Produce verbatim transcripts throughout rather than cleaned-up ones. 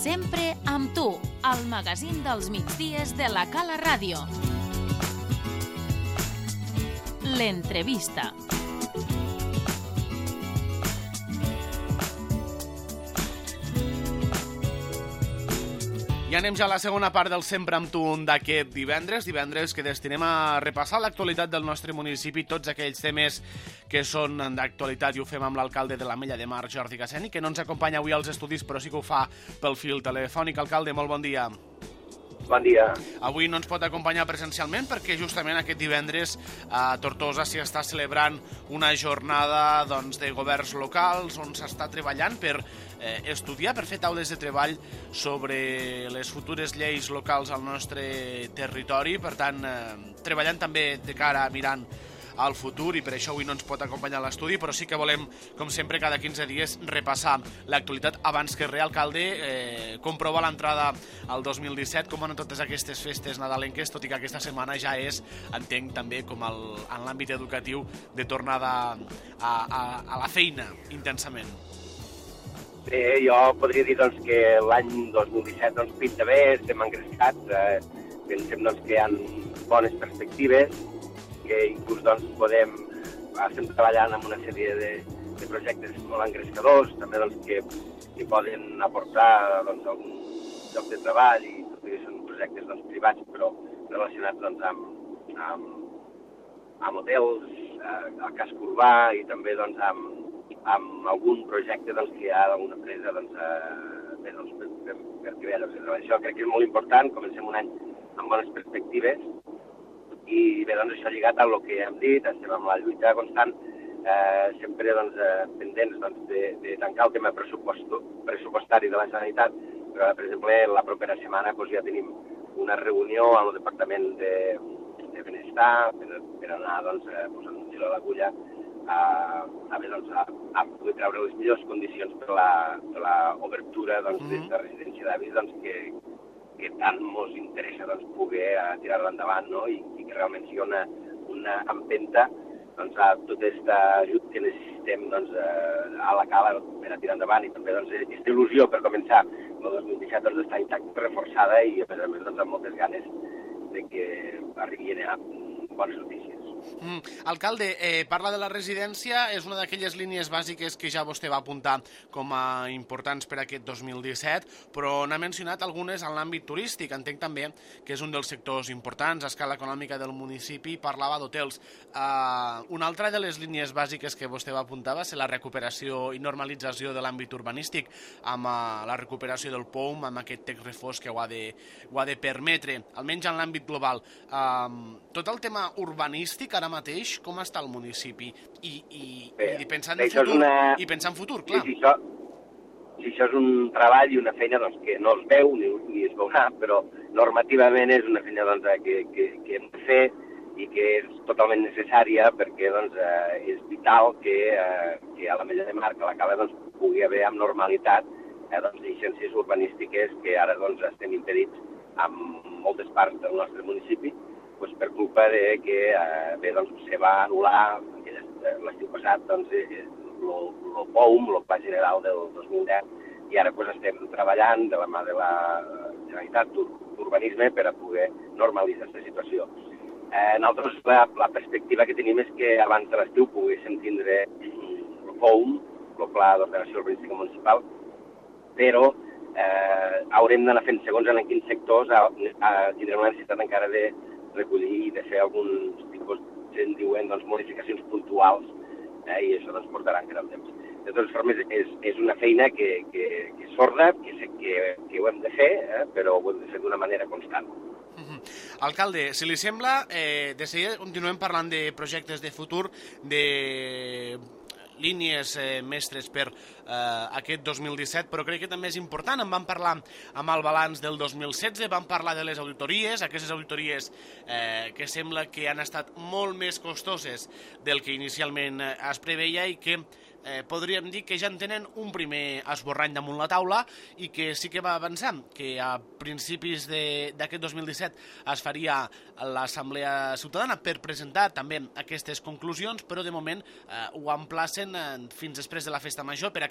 Sempre amb tu, el magazín dels migdies de la Cala Ràdio. L'entrevista. I anem ja a la segona part del Sempre amb tu d'aquest divendres, divendres que destinem a repassar l'actualitat del nostre municipi, tots aquells temes que són d'actualitat, i ho fem amb l'alcalde de l'Ametlla de Mar, Jordi Gasseni, que no ens acompanya avui als estudis, però sí que ho fa pel fil telefònic. Alcalde, molt bon dia. Bon dia. Avui no ens pot acompanyar presencialment perquè justament aquest divendres a Tortosa s'hi està celebrant una jornada doncs, de governs locals on s'està treballant per eh, estudiar, per fer taules de treball sobre les futures lleis locals al nostre territori. Per tant, eh, treballant també de cara mirant al futur, i per això avui no ens pot acompanyar a l'estudi, però sí que volem, com sempre, cada quinze dies repassar l'actualitat. Abans que res, alcalde, eh, comprova l'entrada al dos mil disset, com en totes aquestes festes nadalenques, tot i que aquesta setmana ja és, entenc també, com el, en l'àmbit educatiu, de tornada a, a, a la feina, intensament. Bé, jo podria dir doncs, que l'any dos mil disset doncs, pinta bé, estem engrescats, eh, pensem doncs, que hi ha bones perspectives, que inclús doncs, podem, estem treballant en una sèrie de, de projectes molt engrescadors, també doncs, que, que poden aportar doncs, algun lloc de treball, i tot i que són projectes doncs, privats, però relacionats doncs, amb, amb, amb hotels, eh, al casc urbà, i també doncs, amb, amb algun projecte doncs, que hi ha d'alguna empresa doncs, eh, bé, doncs, per, per, per crear llocs de treball. Això crec que és molt important, comencem un any amb bones perspectives. I bé, doncs això lligat a el que hem dit, estem amb la lluita constant, eh, sempre doncs, eh, pendents doncs, de, de tancar el tema pressupostari de la Generalitat, però per exemple la propera setmana doncs, ja tenim una reunió amb el Departament de, de Benestar per, per anar doncs, eh, posant un fil a l'agulla a, a, bé, doncs, a, a poder treure les millors condicions per la, per la obertura doncs, mm-hmm. d'aquesta residència d'avis doncs, que que tant ens interessa doncs, poder uh, tirar-la endavant, no? I, i que realment sigui una, una empenta doncs, a tot aquest ajut que necessitem doncs, uh, a la Cala per a tirar endavant, i també doncs, aquesta il·lusió per començar el dos mil disset doncs, està intacta, reforçada, i a més a més doncs, amb moltes ganes de que arribin a bones notícies. Mm. Alcalde, eh, parla de la residència, és una d'aquelles línies bàsiques que ja vostè va apuntar com a importants per aquest dos mil disset, però n'ha mencionat algunes en l'àmbit turístic. Entenc també que és un dels sectors importants a escala econòmica del municipi, parlava d'hotels. Uh, una altra de les línies bàsiques que vostè va apuntar va ser la recuperació i normalització de l'àmbit urbanístic, amb uh, la recuperació del P O U M, amb aquest text refós que ho ha de, ho ha de permetre, almenys en l'àmbit global. Uh, tot el tema urbanístic, ara mateix, com està el municipi? I, i, bé, i, pensant, en futur, una... i pensant en futur, clar. Sí, sí, això, sí, això és un treball i una feina doncs, que no es veu ni, ni es veurà, però normativament és una feina doncs, que, que, que hem de fer i que és totalment necessària, perquè doncs, eh, és vital que, eh, que a l'Ametlla de Mar, a la Cala, doncs, pugui haver amb normalitat eh, doncs, llicències urbanístiques que ara doncs, estem impedits en moltes parts del nostre municipi, pues, per culpa de que eh, bé, doncs, se va anul·lar l'estiu passat doncs, el P O U M, el Pla General del dos mil deu, i ara pues, estem treballant de la mà de la Generalitat d'Urbanisme per a poder normalitzar aquesta situació. Eh, nosaltres la, la perspectiva que tenim és que abans de l'estiu poguéssim tindre el P O U M, el Pla d'Ordenació Urbanística Municipal, però eh, haurem d'anar fent segons en quins sectors a, a, tindrem la necessitat encara de recollir i de fer alguns tipus, en diuen, doncs, modificacions puntuals, eh, i això doncs, portarà encara el temps. De totes formes, és, és una feina que, que, que és sorda, que, que, que ho hem de fer, eh, però ho hem de fer d'una manera constant. Uh-huh. Alcalde, si li sembla, eh, de seguida continuem parlant de projectes de futur, de línies eh, mestres per eh, aquest dos mil disset, però crec que també és important. En vam parlar amb el balanç del dos mil setze, vam parlar de les auditories, aquestes auditories eh, que sembla que han estat molt més costoses del que inicialment eh, es preveia i que eh, podríem dir que ja en tenen un primer esborrany damunt la taula i que sí que va avançar, que a principis d'aquest dos mil disset es faria l'Assemblea Ciutadana per presentar també aquestes conclusions, però de moment eh, ho emplacen eh, fins després de la festa major per a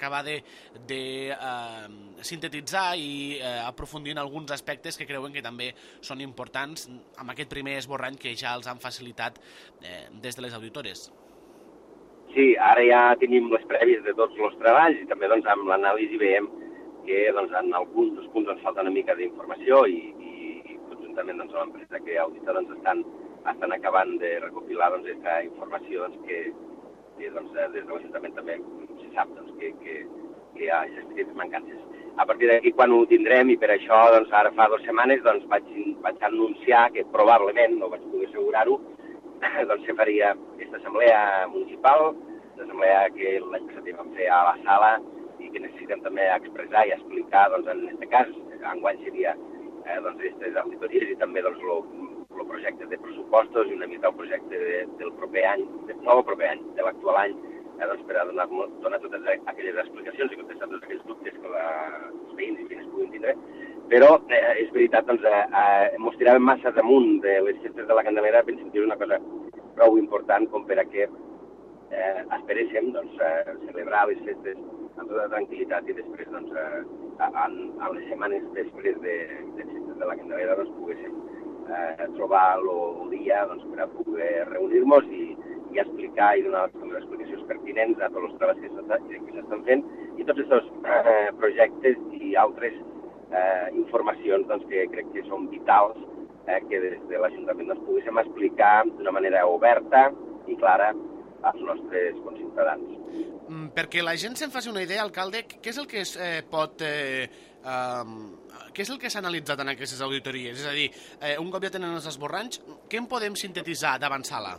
acabar de, de eh, sintetitzar i eh, aprofundir en alguns aspectes que creuen que també són importants amb aquest primer esborrany que ja els han facilitat eh, des de les auditores. Sí, ara ja tenim les prèvies de tots els treballs i també doncs, amb l'anàlisi veiem que doncs, en alguns dels punts ens falta una mica d'informació i, i, i conjuntament doncs, l'empresa que audita doncs, estan, estan acabant de recopilar doncs, aquesta informació doncs, que, que doncs, des de l'Ajuntament també se sap doncs, que, que, que hi ha aquestes mancances. A partir d'aquí, quan ho tindrem, i per això doncs, ara fa dues setmanes doncs, vaig, vaig anunciar que probablement, no vaig poder assegurar-ho, doncs se faria aquesta assemblea municipal, l'assemblea que l'any passat vam fer a la sala i que necessitem també expressar i explicar, doncs, en aquest cas, enguany seria eh, doncs, aquestes auditories i també doncs, el projecte de pressupostos i una mica el projecte de, del proper any, de, no el proper any, de l'actual any, eh, doncs, per a donar, donar totes aquelles explicacions i contestar tots aquells dubtes que la, els veïns i veïnes puguin tindre. Però eh, és veritat, doncs, eh, eh, mos tiràvem massa damunt de les festes de la Candelera, pensem que és una cosa prou important com per a que eh, esperéssim doncs, eh, celebrar les festes amb tota tranquil·litat i després, doncs, eh, en, en les setmanes després de, de festes de la Candelera doncs, poguéssim eh, trobar el dia doncs, per a poder reunir-nos i, i explicar i donar les explicacions pertinents a tots els treballs que s'estan fent i tots aquests eh, projectes i altres eh, informacions doncs, que crec que són vitals eh, que des de l'Ajuntament doncs, poguéssim explicar d'una manera oberta i clara als nostres conciutadans. Mm, perquè la gent se'n faci una idea, alcalde, què és el que es eh, pot... Eh, um, què és el que s'ha analitzat en aquestes auditories? És a dir, eh, un cop ja tenen els esborranys, què en podem sintetitzar d'avançar-la?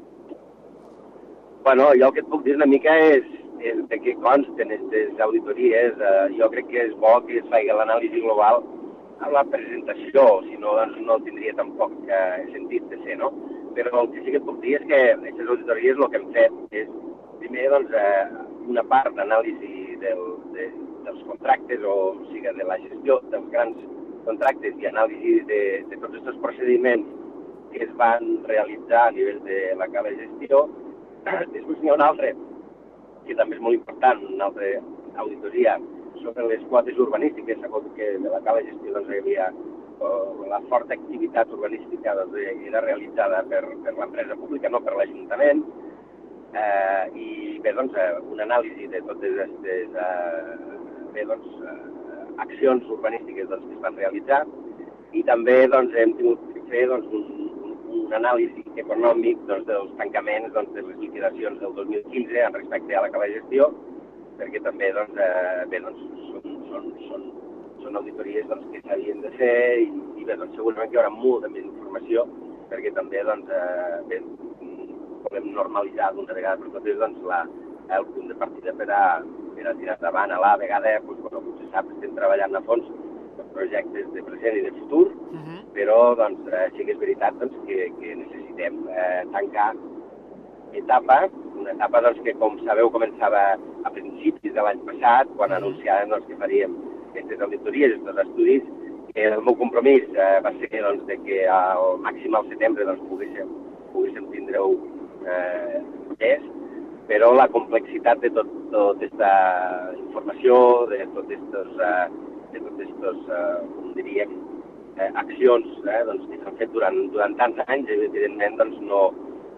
Bueno, jo el que et puc dir una mica és, és de què consten aquestes auditories. Eh, jo crec que és bo que es faci l'anàlisi global a la presentació, si no, doncs no tindria tampoc eh, sentit de ser, no? Però el que sí que et puc dir és que aquestes auditories el que hem fet és, primer, doncs, eh, una part d'anàlisi del, de, dels contractes, o, o sigui, de la gestió dels grans contractes i anàlisi de, de tots aquests procediments que es van realitzar a nivell de la cala de gestió. Després n'hi ha una altra, que també és molt important, una altra auditoria sobre les quotes urbanístiques, que de la cala de gestió doncs, hi havia la forta activitat urbanística doncs, era realitzada per, per l'empresa pública, no per l'Ajuntament, eh, i bé, doncs, una anàlisi de totes aquestes eh, bé, doncs, eh, accions urbanístiques doncs, que es van realitzar, i també doncs, hem tingut que fer doncs, un, un, un anàlisi econòmic doncs, dels tancaments doncs, de les liquidacions del dos mil quinze en respecte a la cala de gestió, perquè també doncs, eh, bé, doncs, són, són, són són auditories doncs, que s'havien de fer i, i bé, doncs, segurament que hi haurà molta més informació perquè també doncs, eh, bé, volem normalitzar d'una vegada per totes doncs, la, el punt de partida per a, per a tirar endavant. A la vegada, doncs, com potser sap, estem treballant a fons en projectes de present i de futur, uh -huh. però doncs, eh, sí que és veritat doncs, que, que necessitem eh, tancar etapa, una etapa doncs, que, com sabeu, començava a principis de l'any passat, quan uh -huh. anunciàvem doncs, que faríem aquestes auditories, aquests estudis, que el meu compromís eh, va ser doncs, de que al màxim al setembre doncs, poguéssim, poguéssim tindre-ho eh, més, però la complexitat de tot, tota aquesta informació, de tots estos, eh, de tots estos, eh, com diríem, eh, accions eh, doncs, que s'han fet durant, durant tants anys, evidentment doncs, no,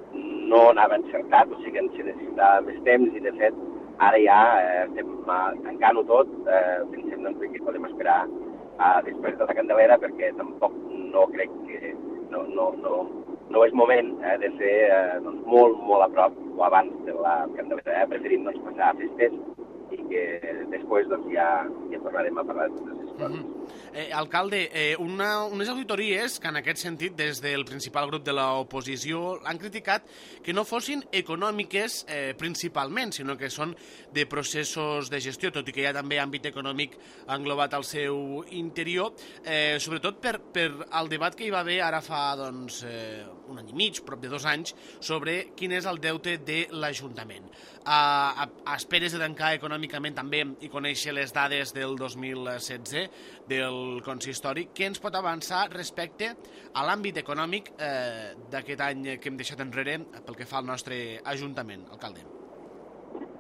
no anava encertat, o sigui que se necessitava més temps i de fet ara ja eh, estem eh, tancant-ho tot, eh, pensem doncs, que podem esperar eh, després de la Candelera perquè tampoc no crec que no, no, no, no és moment eh, de ser eh, doncs, molt, molt a prop o abans de la Candelera. Eh? Preferim doncs, passar a festes i que després doncs, ja, ja tornarem a parlar de totes les coses. Mm-hmm. Eh, alcalde, eh, una, unes auditories que en aquest sentit des del principal grup de l'oposició han criticat que no fossin econòmiques eh, principalment, sinó que són de processos de gestió, tot i que hi ha també àmbit econòmic englobat al seu interior, eh, sobretot per, per el debat que hi va haver ara fa doncs, eh, un any i mig, prop de dos anys, sobre quin és el deute de l'Ajuntament. A, a, a esperes de tancar econòmicament també i conèixer les dades del dos mil setze del consistori, què ens pot avançar respecte a l'àmbit econòmic eh, d'aquest any que hem deixat enrere pel que fa al nostre Ajuntament, alcalde?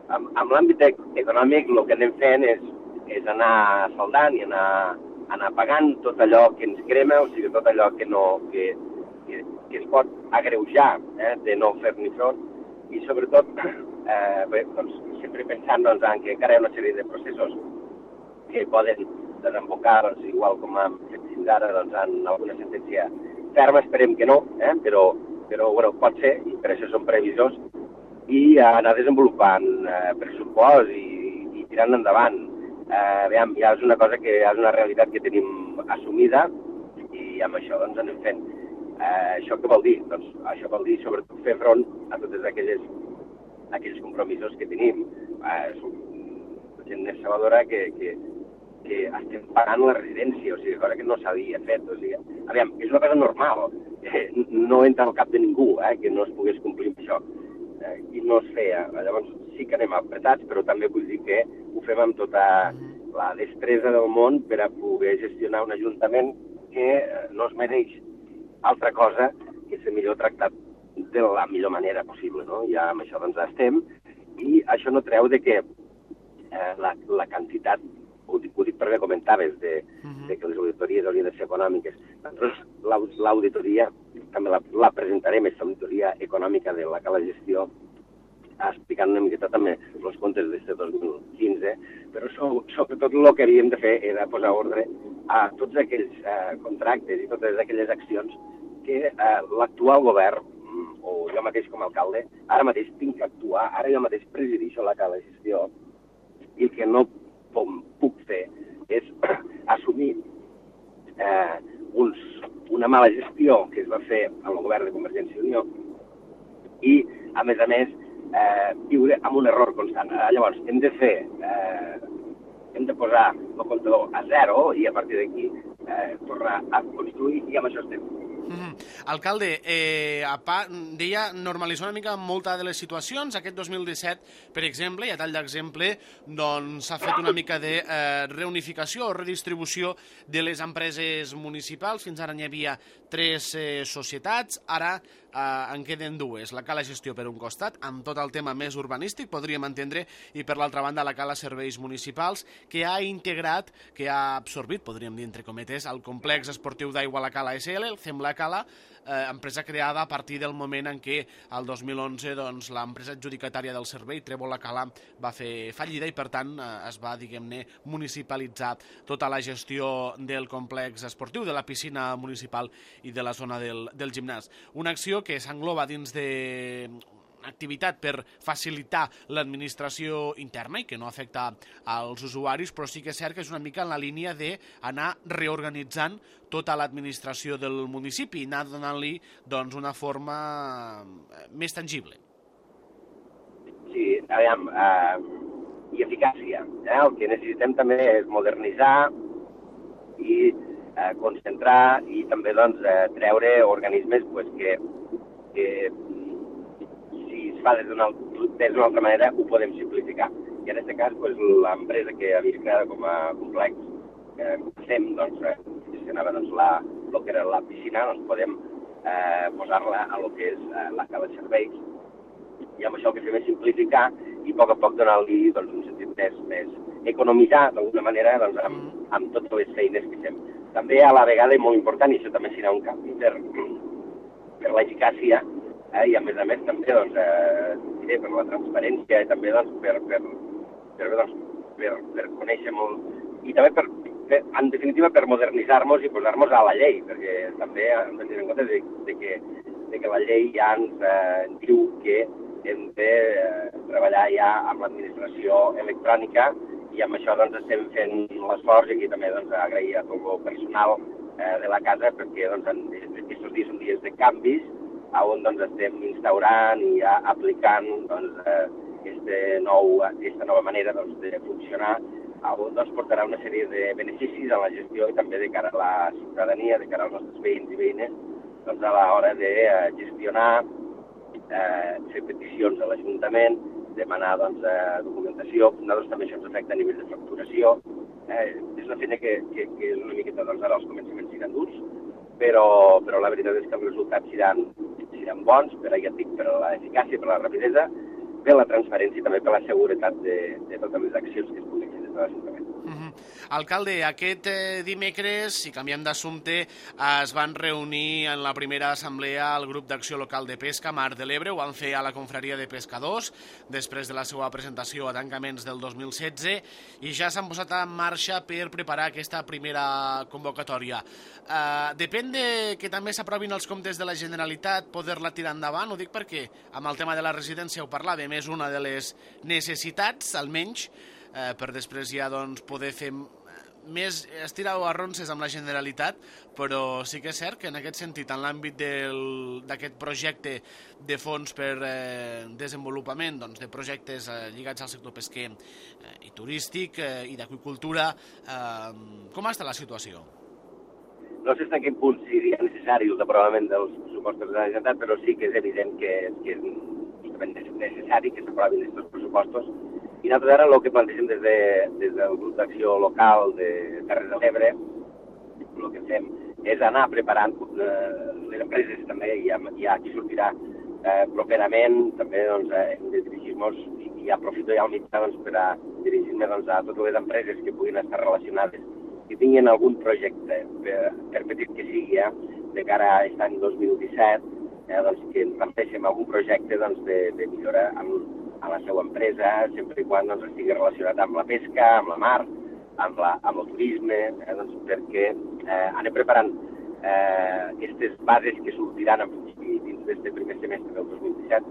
amb, amb l'àmbit econòmic el que anem fent és, és anar saldant i anar, anar pagant tot allò que ens crema, o sigui, tot allò que, no, que, que, que es pot agreujar eh, de no fer-ni front, i sobretot eh, bé, doncs, sempre pensant doncs, en que encara hi ha una sèrie de processos que poden desembocar, doncs, igual com hem fet fins ara, doncs, en alguna sentència ferma, esperem que no, eh? però, però bueno, pot ser, i per això som previsors, i anar desenvolupant eh, pressupost i, i tirant endavant. Eh, veiem, ja és una cosa que és una realitat que tenim assumida i amb això doncs, anem fent. Eh, això què vol dir? Doncs això vol dir sobretot fer front a totes aquelles, aquells compromisos que tenim. Eh, som gent salvadora que, que, que estem pagant la residència, o sigui, cosa que no s'havia fet. O sigui, aviam, és una cosa normal, eh, no entra al cap de ningú eh, que no es pogués complir amb això. Eh, I no es feia. Llavors sí que anem apretats, però també vull dir que ho fem amb tota la destresa del món per a poder gestionar un ajuntament que no es mereix altra cosa que ser millor tractat de la millor manera possible, no? Ja amb això doncs estem, i això no treu de que eh, la, la quantitat, ho dic, ho dic perquè comentaves, de, de que les auditories haurien de ser econòmiques. Nosaltres l'auditoria també la, la presentarem, aquesta auditoria econòmica de la cala gestió, explicant una miqueta també els comptes d'aquest dos mil quinze, però so, sobretot el que havíem de fer era posar ordre a tots aquells eh, contractes i totes aquelles accions que eh, l'actual govern, o jo mateix com a alcalde, ara mateix tinc que actuar, ara jo mateix presidixo la cala gestió, i el que no puc fer és assumir eh, uns, una mala gestió que es va fer amb el govern de Convergència i Unió i, a més a més, Eh, viure amb un error constant. Eh, llavors, hem de fer, eh, hem de posar el comptador a zero i a partir d'aquí eh, tornar a construir i amb això estem. Mm-hmm. Alcalde, eh, a pa, deia normalitzar una mica molta de les situacions. Aquest dos mil disset, per exemple, i a tall d'exemple, doncs s'ha fet una mica de eh, reunificació o redistribució de les empreses municipals. Fins ara n'hi havia tres eh, societats, ara eh, en queden dues. La Cala Gestió per un costat, amb tot el tema més urbanístic, podríem entendre, i per l'altra banda la Cala Serveis Municipals, que ha integrat, que ha absorbit, podríem dir entre cometes, el complex esportiu d'aigua la Cala S L, el C E M La Cala, eh, empresa creada a partir del moment en què el dos mil onze doncs, l'empresa adjudicatària del servei, Trèvol La Cala, va fer fallida i per tant eh, es va, diguem-ne, municipalitzar tota la gestió del complex esportiu, de la piscina municipal i de la zona del, del gimnàs. Una acció que s'engloba dins de activitat per facilitar l'administració interna i que no afecta als usuaris, però sí que és cert que és una mica en la línia d'anar reorganitzant tota l'administració del municipi i anar donant-li doncs, una forma més tangible. Sí, aviam, eh, i eficàcia. Eh? El que necessitem també és modernitzar i eh, concentrar i també doncs, eh, treure organismes pues, que, que si es fa des d'una altra manera ho podem simplificar. I en aquest cas pues, l'empresa que havia creat com a complex que fem, doncs, eh, gestionava doncs, la, el que era la piscina, doncs podem eh, posar-la a lo que és eh, la cala de serveis i amb això el que fem és simplificar i a poc a poc donar-li doncs, un sentit més, més economitzar d'alguna manera doncs, amb, amb totes les feines que fem. També a la vegada, i molt important, i això també serà un canvi per, per l'eficàcia eh, i a més a més també doncs, eh, diré, per la transparència i també doncs, per, per, per, doncs, per, per conèixer molt i també per, per, en definitiva per modernitzar-nos i posar-nos a la llei, perquè també hem de tenir en compte de, de, que, de que la llei ja ens eh, diu que hem de eh, treballar ja amb l'administració electrònica i amb això doncs, estem fent l'esforç i aquí també doncs, agrair a tot el personal eh, de la casa perquè doncs, aquests dies són dies de canvis on doncs, estem instaurant i ja aplicant doncs, eh, este nou, aquesta nova manera doncs, de funcionar on doncs, portarà una sèrie de beneficis a la gestió i també de cara a la ciutadania, de cara als nostres veïns i veïnes doncs, a l'hora de eh, gestionar Eh, fer peticions a l'Ajuntament, demanar doncs, eh, documentació, nosaltres també això ens afecta a nivell de facturació. Eh, és una feina que, que, que és una miqueta doncs, ara els començaments seran durs, però, però la veritat és que els resultats seran, seran bons, per, ja dic, per l'eficàcia, per la rapidesa, per la transparència i també per la seguretat de, de totes les accions que es puguin fer des de l'Ajuntament. Uh -huh. Alcalde, aquest eh, dimecres, si canviem d'assumpte, eh, es van reunir en la primera assemblea el grup d'acció local de pesca Mar de l'Ebre, ho van fer a la confraria de pescadors, després de la seva presentació a tancaments del dos mil setze, i ja s'han posat en marxa per preparar aquesta primera convocatòria. Eh, depèn de que també s'aprovin els comptes de la Generalitat, poder-la tirar endavant, ho dic perquè amb el tema de la residència ho parlàvem, és una de les necessitats, almenys, eh, per després ja doncs, poder fer més estirar o arronses amb la Generalitat, però sí que és cert que en aquest sentit, en l'àmbit d'aquest projecte de fons per eh, desenvolupament doncs, de projectes eh, lligats al sector pesquer eh, i turístic eh, i d'aqüicultura, eh, com està la situació? No sé fins a quin punt seria necessari el aprovament dels pressupostos de la Generalitat, però sí que és evident que, que és justament necessari que s'aprovin aquests pressupostos. I nosaltres ara el que plantegem des, de, des del grup d'acció local de Terres de l'Ebre, el que fem és anar preparant eh, les empreses també, i hi ha qui sortirà eh, properament, també doncs, hem de dirigir-nos, i aprofito ja el mitjà doncs, per a dirigir-me doncs, a totes les empreses que puguin estar relacionades, que tinguin algun projecte, per, per petit que sigui, eh, de cara a aquest any dos mil disset, eh, doncs, que ens planteixem algun projecte doncs, de, de millora amb a la seva empresa, sempre i quan doncs, estigui relacionat amb la pesca, amb la mar, amb, la, amb el turisme, eh, doncs, perquè eh, anem preparant aquestes eh, bases que sortiran en principi dins d'aquest primer semestre del dos mil disset,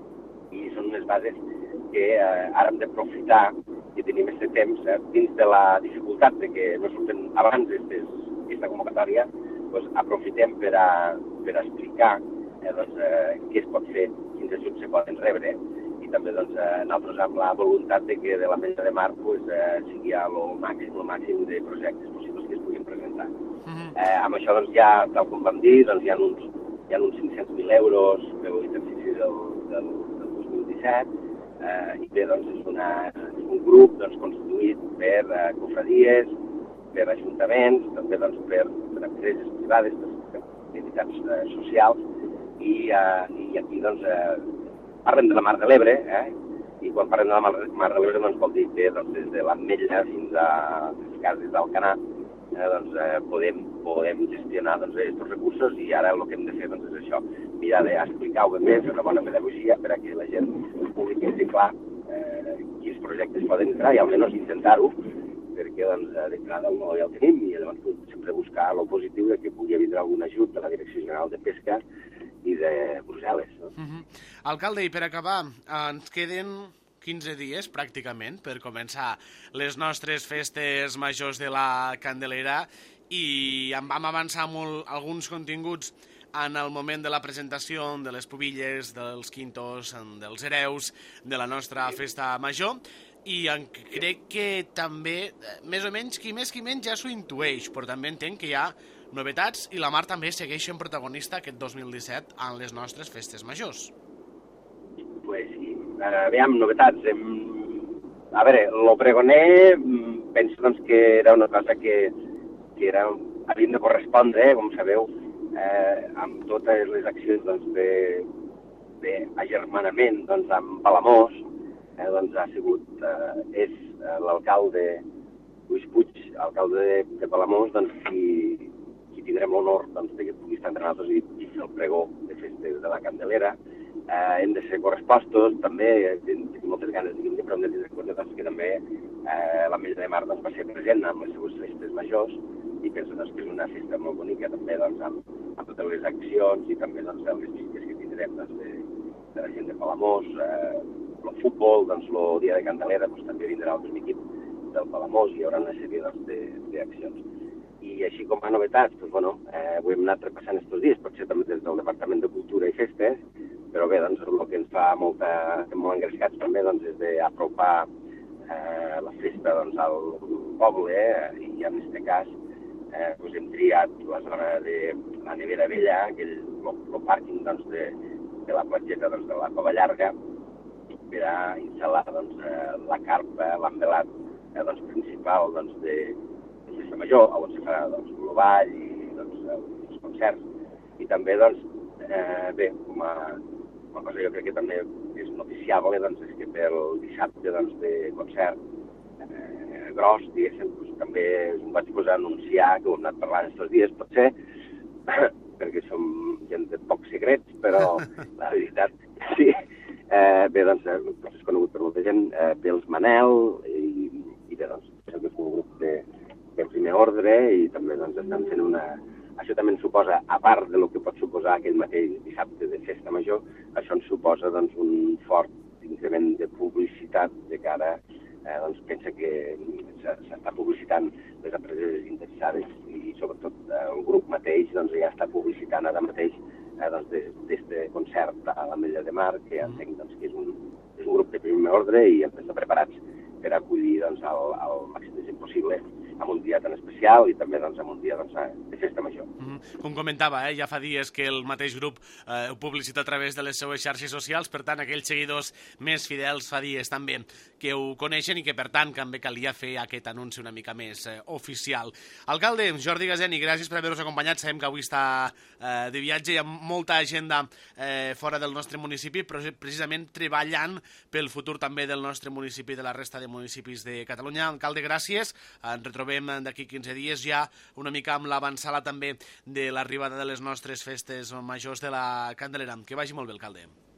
i són unes bases que eh, ara hem d'aprofitar que tenim aquest temps, eh, dins de la dificultat de que no surten abans d'aquesta convocatòria, doncs, aprofitem per a, per a explicar eh, doncs, eh, què es pot fer, quins ajuts se poden rebre, també doncs, eh, nosaltres amb la voluntat de que de la mesa de mar pues, eh, sigui el màxim, el màxim de projectes possibles que es puguin presentar. Uh -huh. eh, amb això doncs, ja, tal com vam dir, doncs, hi ha uns, hi ha uns cinc-cents mil euros per l'exercici del, del, del dos mil disset, eh, i bé, doncs, és, una, és un grup doncs, constituït per eh, cofradies, per ajuntaments, també doncs, per, per empreses privades, per, per entitats eh, socials, i, eh, i aquí doncs, eh, parlem de la Mar de l'Ebre, eh? I quan parlem de la Mar, Mar de l'Ebre doncs vol dir que doncs, des de l'Ametlla fins a les cases d'Alcanar eh, doncs, eh, podem, podem gestionar doncs, aquests recursos, i ara el que hem de fer doncs, és això, mirar d'explicar-ho ben bé, fer una bona pedagogia per a que la gent pugui tenir clar eh, quins projectes poden entrar i almenys intentar-ho, perquè doncs, d'entrada no ja el tenim, i llavors sempre buscar el positiu de que pugui vindre algun ajut de la Direcció General de Pesca i de Brussel·les. No? Uh -huh. Alcalde, i per acabar, ens queden quinze dies, pràcticament, per començar les nostres festes majors de la Candelera, i vam avançar molt alguns continguts en el moment de la presentació de les pubilles, dels quintos, dels hereus, de la nostra festa major, i crec que també, més o menys, qui més qui menys ja s'ho intueix, però també entenc que hi ha novetats, i la Mar també segueix sent protagonista aquest dos mil disset en les nostres festes majors. Pues sí, uh, veiem novetats. Hem... A veure, el pregoner penso doncs, que era una cosa que, que era, havíem de correspondre, com sabeu, eh, amb totes les accions doncs, d'agermanament doncs, amb Palamós, eh, doncs, ha sigut, eh, és eh, l'alcalde Lluís Puig, alcalde de, de Palamós, doncs, qui, qui tindrem l'honor doncs, que pugui estar entre nosaltres i, i fer el pregó de festes de la Candelera. Eh, hem de ser correspostos, també, tenim moltes ganes de dir, però hem de tindre en compte doncs, que també eh, l'Ametlla de Mar doncs, va ser present amb les seues festes majors, i penso doncs, que és una festa molt bonica també doncs, amb, amb totes les accions i també doncs, les visites que tindrem doncs, de, de la gent de Palamós, eh, el futbol, doncs, el dia de Candelera doncs, també vindrà el equip del Palamós, i hi haurà una sèrie doncs, d'accions. I així com a novetats, doncs, bueno, eh, ho hem anat repassant aquests dies, potser també des del Departament de Cultura i Festes, però bé, doncs, el que ens fa molta, molt engrescats també doncs, és d'apropar eh, la festa doncs, al poble, eh, i en aquest cas eh, doncs, hem triat la zona de la Nevera Vella, aquell, el pàrquing doncs, de, de la platgeta doncs, de la Cova Llarga, per a instal·lar doncs, eh, la carpa, l'envelat eh, doncs, principal doncs, de, de festa major, on se farà doncs, el ball i doncs, els concerts. I també, doncs, eh, bé, com a, com a cosa jo crec que també és noticiable doncs, és que pel dissabte doncs, de concert eh, gros, diguéssim, doncs, també us vaig posar a anunciar, que ho hem anat parlant aquests dies, potser, perquè som gent de pocs secrets, però la veritat, sí. Eh, bé, doncs, doncs és conegut per molta gent, eh, ve els Manel, i, i bé, doncs, és un grup de, de primer ordre, i també, doncs, estan fent una... Això també ens suposa, a part de lo que pot suposar aquell mateix dissabte de festa major, això ens suposa, doncs, un fort increment de publicitat de cara, eh, doncs, pensa que s'està publicitant les empreses interessades i, sobretot, eh, el grup mateix, doncs, ja està publicitant ara mateix eh, doncs, des de concert a l'Ametlla de Mar, que ja entenc doncs, que és un, és un grup de primer ordre i hem d'estar preparats per acollir doncs, el, el màxim de gent possible en un dia tan especial i també doncs, en un dia doncs, de festa major. Mm -hmm. Com comentava, eh, ja fa dies que el mateix grup eh, ho publicita a través de les seues xarxes socials, per tant, aquells seguidors més fidels fa dies també que ho coneixen i que, per tant, també calia fer aquest anunci una mica més eh, oficial. Alcalde, Jordi Gazeni, gràcies per haver-nos acompanyat. Sabem que avui està eh, de viatge, hi ha molta agenda eh, fora del nostre municipi, però precisament treballant pel futur també del nostre municipi i de la resta de municipis de Catalunya. Alcalde, gràcies. Ens retrobem d'aquí quinze dies ja una mica amb l'avançada també de l'arribada de les nostres festes majors de la Candelera. Que vagi molt bé, alcalde.